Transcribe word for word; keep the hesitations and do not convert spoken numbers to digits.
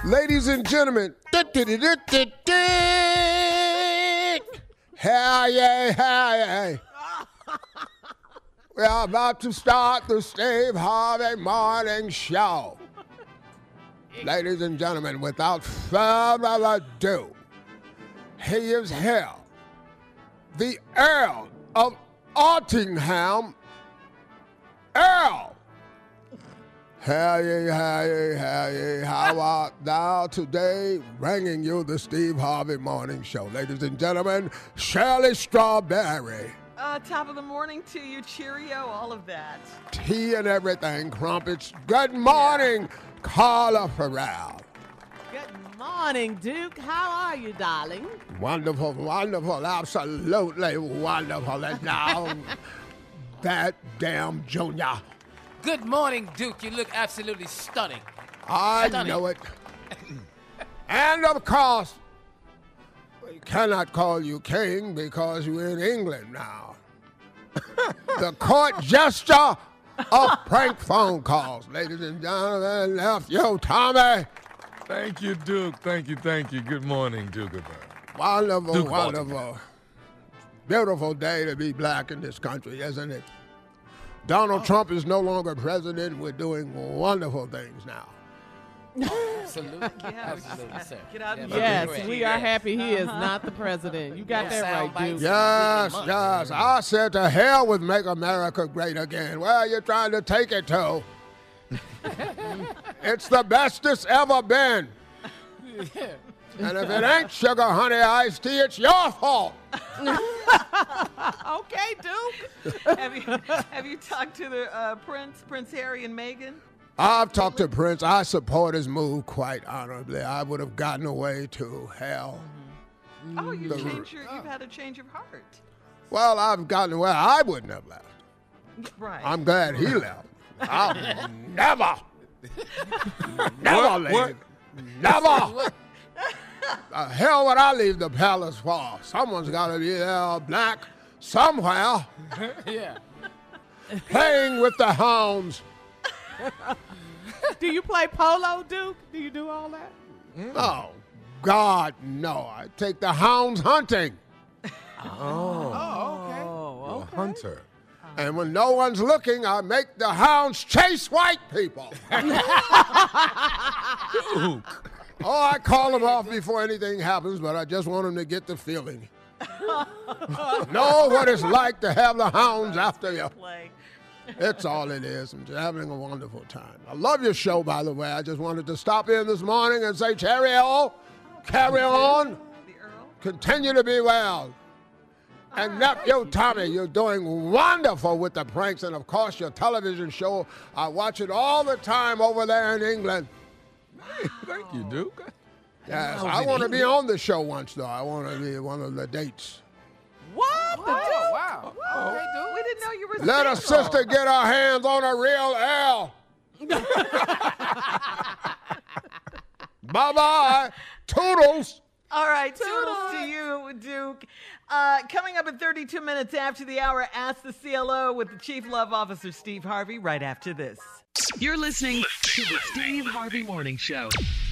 Ladies and gentlemen, hell yeah, hell yeah. We are about to start the Steve Harvey Morning Show. Ladies and gentlemen, without further ado, he is here, the Earl of Ottingham, Earl. Hell yeah, hell yeah, hell yeah. How art thou today? Bringing you the Steve Harvey Morning Show. Ladies and gentlemen, Shirley Strawberry. Uh, top of the morning to you, Cheerio, all of that. Tea and everything, crumpets. Good morning, yeah. Carla Ferrell. Good morning, Duke. How are you, darling? Wonderful, wonderful, absolutely wonderful. And now, that damn Junior. Good morning, Duke. You look absolutely stunning. I stunning. know it. And of course, we cannot call you king because you're in England now. The court jester of prank phone calls. Ladies and gentlemen, left yo, Tommy. Thank you, Duke. Thank you, thank you. Good morning, Duke. Wonderful, Duke wonderful. Beautiful day to be black in this country, isn't it? Donald oh. Trump is no longer president. We're doing wonderful things now. Absolutely. Yeah, Absolutely, sir. Get out and Yes, vote. we are happy he is not the president. You got Yeah. that right, Duke. Yes, yes. I said to hell with Make America Great Again. Where you're trying to take it to. It's the best it's ever been. Yeah. And if it ain't sugar, honey, iced tea, it's your fault. Okay, Duke. have, you, have you talked to the uh, Prince, Prince Harry and Meghan? I've talked to Prince. I support his move quite honorably. I would have gotten away to hell. Mm-hmm. Oh, you The- changed your, you've had a change of heart. Well, I've gotten away. I wouldn't have left. Right. I'm glad he left. I'll never, never leave. what? Never. The hell would I leave the palace for? Someone's got to be there, black, somewhere, Yeah. playing with the hounds. Do you play polo, Duke? Do you do all that? Oh, God, no. I take the hounds hunting. Oh, Oh, okay. a okay. hunter. And when no one's looking, I make the hounds chase white people. Oh, I call them off before anything happens, but I just want them to get the feeling. Know what it's like to have the hounds after you. Play. It's all it is. I'm just having a wonderful time. I love your show, by the way. I just wanted to stop in this morning and say, cheerio, carry on, The Earl? continue to be well. And nephew Tommy, you're doing wonderful with the pranks. And, of course, your television show, I watch it all the time over there in England. Thank you, Duke. Yes, I was I in want to be England. on the show once, though. I want to be one of the dates. What? Oh, The Duke? wow. Okay, Duke. We didn't know you were Let a single. sister get her hands on a real L. Bye-bye. Toodles. All right, toodles to you, Duke. Uh, coming up in thirty-two minutes after the hour, Ask the C L O with the Chief Love Officer, Steve Harvey, right after this. You're listening to the Steve Harvey Morning Show.